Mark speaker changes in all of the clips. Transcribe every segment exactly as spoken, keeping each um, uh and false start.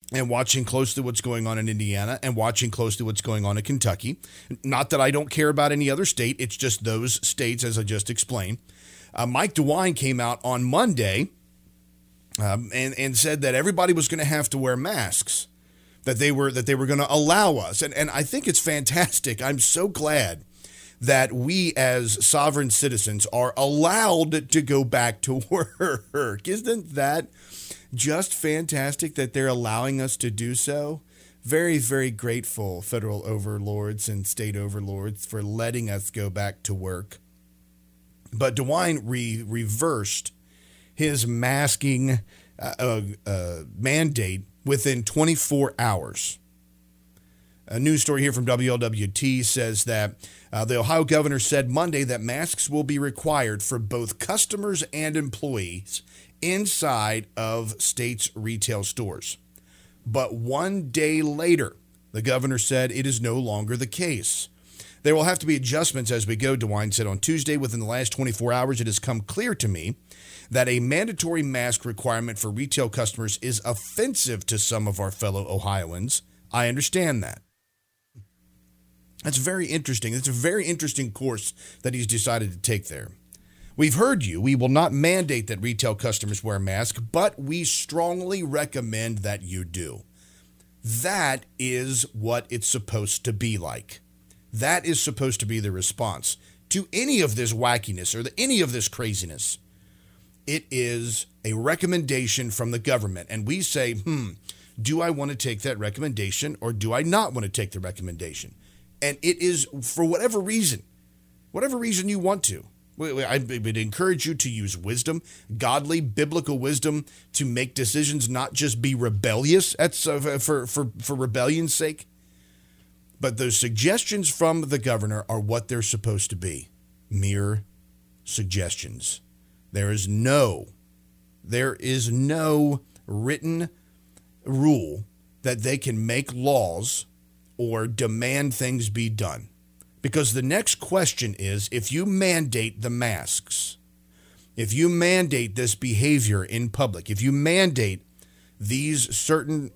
Speaker 1: and watching closely what's going on in Indiana and watching closely what's going on in Kentucky. Not that I don't care about any other state. It's just those states, as I just explained. Uh, Mike DeWine came out on Monday um, and, and said that everybody was going to have to wear masks, that they were that they were going to allow us. And, and I think it's fantastic. I'm so glad that we as sovereign citizens are allowed to go back to work. Isn't that just fantastic that they're allowing us to do so? Very, very grateful, federal overlords and state overlords, for letting us go back to work. But DeWine re- reversed his masking uh, uh, uh, mandate within twenty-four hours. A news story here from W L W T says that uh, the Ohio governor said Monday that masks will be required for both customers and employees inside of states' retail stores. But one day later, the governor said it is no longer the case. There will have to be adjustments as we go, DeWine said on Tuesday. Within the last twenty-four hours, it has come clear to me that a mandatory mask requirement for retail customers is offensive to some of our fellow Ohioans. I understand that. That's very interesting. It's a very interesting course that he's decided to take there. We've heard you. We will not mandate that retail customers wear masks, but we strongly recommend that you do. That is what it's supposed to be like. That is supposed to be the response to any of this wackiness or the, any of this craziness. It is a recommendation from the government, and we say, hmm, do I want to take that recommendation or do I not want to take the recommendation? And it is for whatever reason, whatever reason you want to. I would encourage you to use wisdom, godly, biblical wisdom, to make decisions, not just be rebellious at, for, for, for rebellion's sake. But those suggestions from the governor are what they're supposed to be, mere suggestions. There is no, there is no written rule that they can make laws or demand things be done. Because the next question is, if you mandate the masks, if you mandate this behavior in public, if you mandate these certain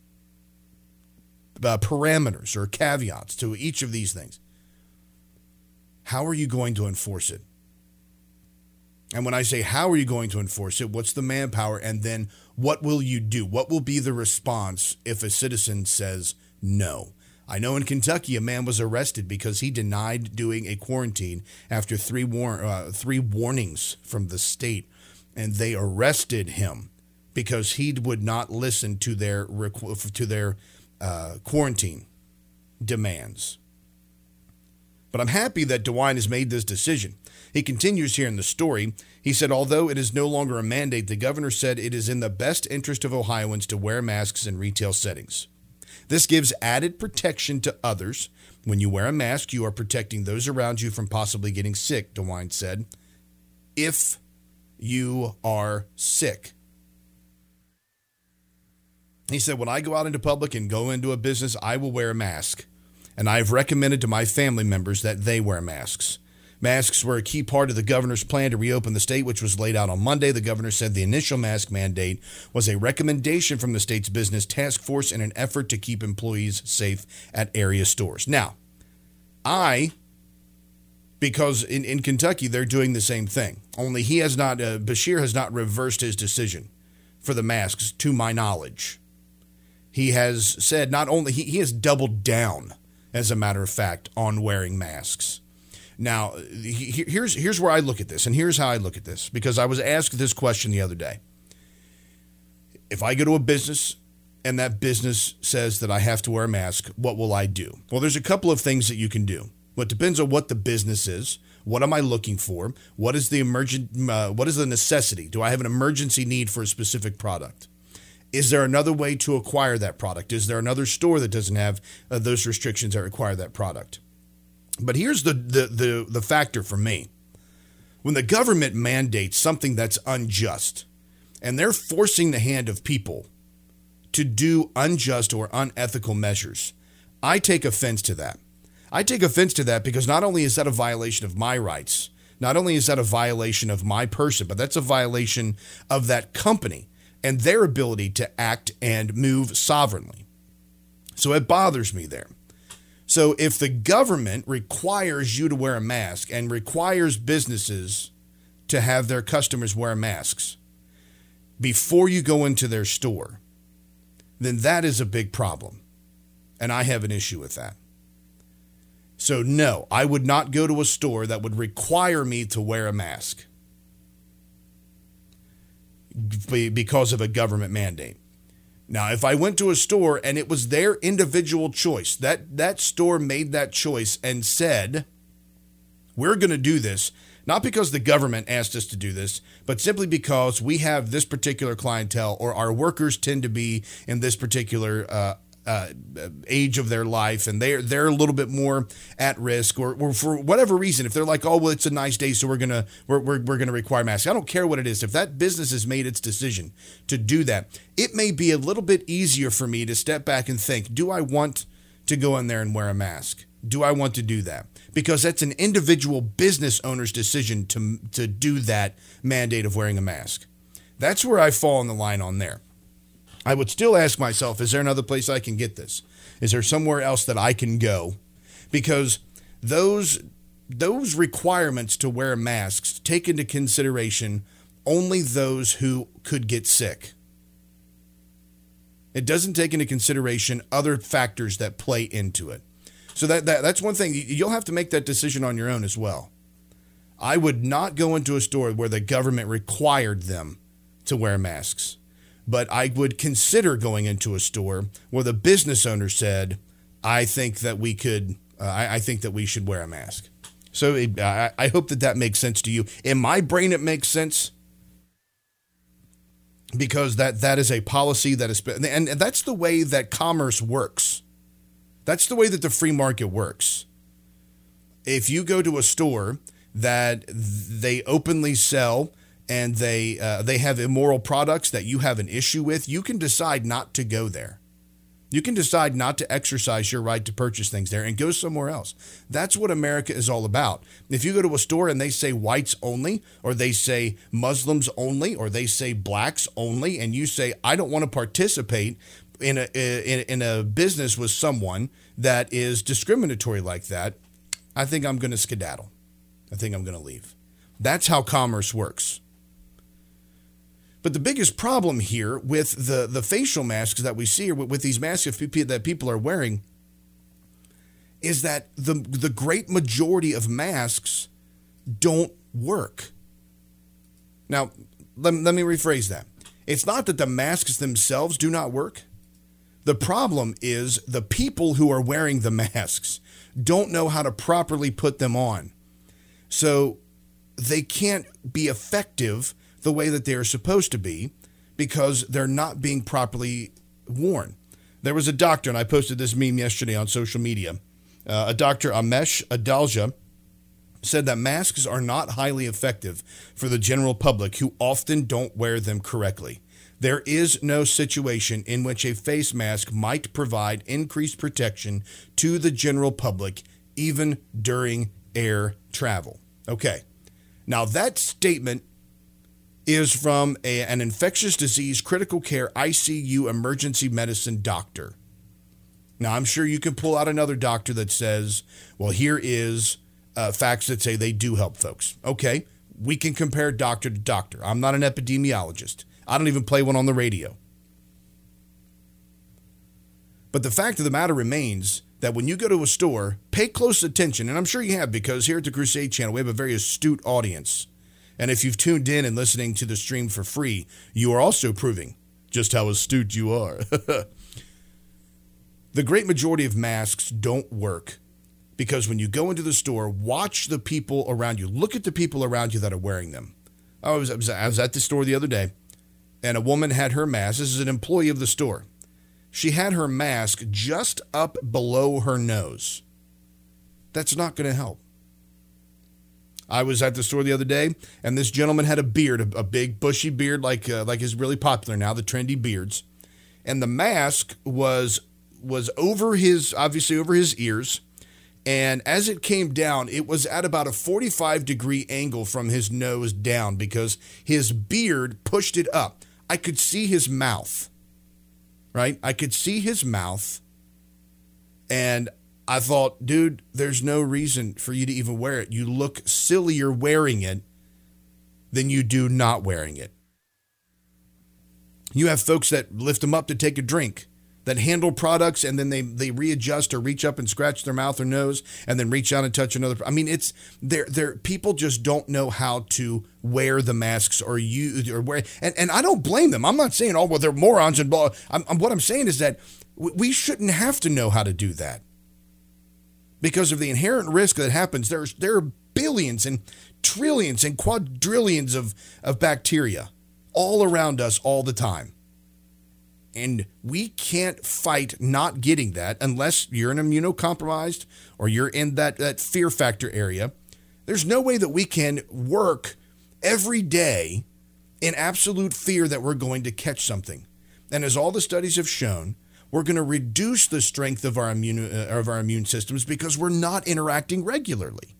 Speaker 1: uh, parameters or caveats to each of these things, how are you going to enforce it? And when I say how are you going to enforce it, what's the manpower? And then what will you do? What will be the response if a citizen says no? I know in Kentucky, a man was arrested because he denied doing a quarantine after three war- uh, three warnings from the state, and they arrested him because he would not listen to their requ- to their uh, quarantine demands. But I'm happy that DeWine has made this decision. He continues here in the story. He said, although it is no longer a mandate, the governor said it is in the best interest of Ohioans to wear masks in retail settings. This gives added protection to others. When you wear a mask, you are protecting those around you from possibly getting sick, DeWine said. If you are sick. He said, when I go out into public and go into a business, I will wear a mask. And I've recommended to my family members that they wear masks. Masks were a key part of the governor's plan to reopen the state, which was laid out on Monday. The governor said the initial mask mandate was a recommendation from the state's business task force in an effort to keep employees safe at area stores. Now, I, because in, in Kentucky, they're doing the same thing. Only he has not, uh, Beshear has not reversed his decision for the masks, to my knowledge. He has said not only, he, he has doubled down, as a matter of fact, on wearing masks. Now, here's here's where I look at this, and here's how I look at this, because I was asked this question the other day. If I go to a business and that business says that I have to wear a mask, what will I do? Well, there's a couple of things that you can do. Well, it depends on what the business is. What am I looking for? What is the emergent? Uh, what is the necessity? Do I have an emergency need for a specific product? Is there another way to acquire that product? Is there another store that doesn't have uh, those restrictions that require that product? But here's the, the the the factor for me. When the government mandates something that's unjust, and they're forcing the hand of people to do unjust or unethical measures, I take offense to that. I take offense to that because not only is that a violation of my rights, not only is that a violation of my person, but that's a violation of that company and their ability to act and move sovereignly. So it bothers me there. So if the government requires you to wear a mask and requires businesses to have their customers wear masks before you go into their store, then that is a big problem. And I have an issue with that. So no, I would not go to a store that would require me to wear a mask because of a government mandate. Now, if I went to a store and it was their individual choice, that, that store made that choice and said, we're going to do this, not because the government asked us to do this, but simply because we have this particular clientele or our workers tend to be in this particular uh, uh, age of their life and they're, they're a little bit more at risk or, or for whatever reason, if they're like, oh, well, it's a nice day, so we're going to we're, we're, we're going to require masks. I don't care what it is. If that business has made its decision to do that, it may be a little bit easier for me to step back and think, do I want to go in there and wear a mask? Do I want to do that? Because that's an individual business owner's decision to, to do that mandate of wearing a mask. That's where I fall on the line on there. I would still ask myself, is there another place I can get this? Is there somewhere else that I can go? Because those, those requirements to wear masks take into consideration only those who could get sick. It doesn't take into consideration other factors that play into it. So that, that that's one thing. You'll have to make that decision on your own as well. I would not go into a store where the government required them to wear masks. But I would consider going into a store where the business owner said, I think that we could, uh, I, I think that we should wear a mask. So it, I, I hope that that makes sense to you. In my brain, it makes sense because that, that is a policy that is, and, and that's the way that commerce works. That's the way that the free market works. If you go to a store that they openly sell and they uh, they have immoral products that you have an issue with, you can decide not to go there. You can decide not to exercise your right to purchase things there and go somewhere else. That's what America is all about. If you go to a store and they say whites only, or they say Muslims only, or they say blacks only, and you say, I don't want to participate in a in, in a business with someone that is discriminatory like that, I think I'm going to skedaddle. I think I'm going to leave. That's how commerce works. But the biggest problem here with the, the facial masks that we see, or with, with these masks that people are wearing, is that the, the great majority of masks don't work. Now, let, let me rephrase that. It's not that the masks themselves do not work. The problem is the people who are wearing the masks don't know how to properly put them on. So they can't be effective the way that they're supposed to be because they're not being properly worn. There was a doctor, and I posted this meme yesterday on social media. Uh, a Doctor Amesh Adalja said that masks are not highly effective for the general public who often don't wear them correctly. There is no situation in which a face mask might provide increased protection to the general public, even during air travel. Okay, now that statement is from a, an infectious disease critical care I C U emergency medicine doctor. Now, I'm sure you can pull out another doctor that says, well, here is uh, facts that say they do help folks. Okay, we can compare doctor to doctor. I'm not an epidemiologist. I don't even play one on the radio. But the fact of the matter remains that when you go to a store, pay close attention, and I'm sure you have, because here at the Crusade Channel, we have a very astute audience. And if you've tuned in and listening to the stream for free, you are also proving just how astute you are. The great majority of masks don't work because when you go into the store, watch the people around you. Look at the people around you that are wearing them. I was, I was, I was at the store the other day, and a woman had her mask. This is an employee of the store. She had her mask just up below her nose. That's not going to help. I was at the store the other day, and this gentleman had a beard, a, a big bushy beard like uh, like is really popular now, the trendy beards. And the mask was was over his, obviously over his ears, and as it came down, it was at about a forty-five degree angle from his nose down because his beard pushed it up. I could see his mouth, right? I could see his mouth, and I thought, dude, there's no reason for you to even wear it. You look sillier wearing it than you do not wearing it. You have folks that lift them up to take a drink, that handle products, and then they, they readjust or reach up and scratch their mouth or nose and then reach out and touch another. I mean, it's they're, they're, people just don't know how to wear the masks or you or wear. And, and I don't blame them. I'm not saying, oh, well, they're morons and blah. I'm, I'm, what I'm saying is that we shouldn't have to know how to do that because of the inherent risk that happens. There's, there are billions and trillions and quadrillions of, of bacteria all around us all the time. And we can't fight not getting that unless you're an immunocompromised or you're in that, that fear factor area. There's no way that we can work every day in absolute fear that we're going to catch something. And as all the studies have shown, we're going to reduce the strength of our immune uh, of our immune systems because we're not interacting regularly.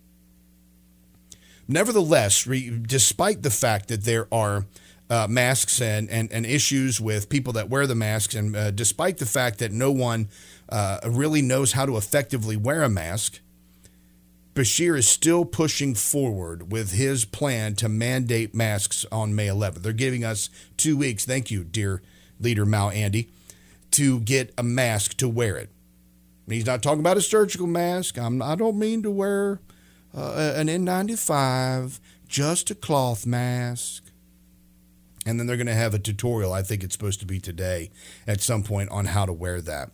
Speaker 1: Nevertheless, re, despite the fact that there are Uh, masks and, and, and issues with people that wear the masks. And uh, despite the fact that no one uh, really knows how to effectively wear a mask, Beshear is still pushing forward with his plan to mandate masks on May eleventh. They're giving us two weeks, thank you, dear leader Mao Andy, to get a mask to wear it. He's not talking about a surgical mask. I'm, I don't mean to wear uh, an N ninety-five, just a cloth mask. And then they're going to have a tutorial, I think it's supposed to be today, at some point on how to wear that.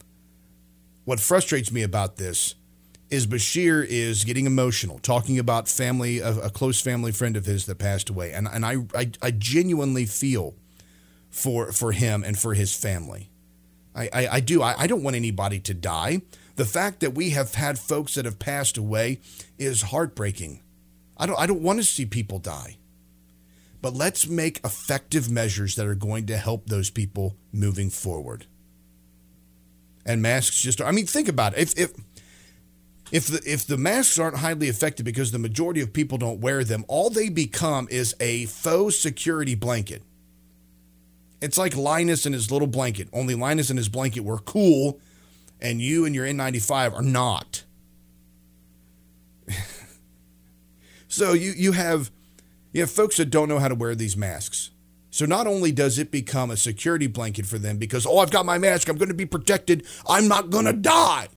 Speaker 1: What frustrates me about this is Beshear is getting emotional, talking about family, a, a close family friend of his that passed away. And, and I, I, I genuinely feel for, for him and for his family. I, I, I do. I, I don't want anybody to die. The fact that we have had folks that have passed away is heartbreaking. I don't, I don't want to see people die. But let's make effective measures that are going to help those people moving forward. And masks just, I mean, think about it. If if if the, if the masks aren't highly effective because the majority of people don't wear them, all they become is a faux security blanket. It's like Linus and his little blanket. Only Linus and his blanket were cool, and you and your N ninety-five are not. So you you have... You have folks that don't know how to wear these masks. So not only does it become a security blanket for them because, oh, I've got my mask, I'm going to be protected, I'm not going to die.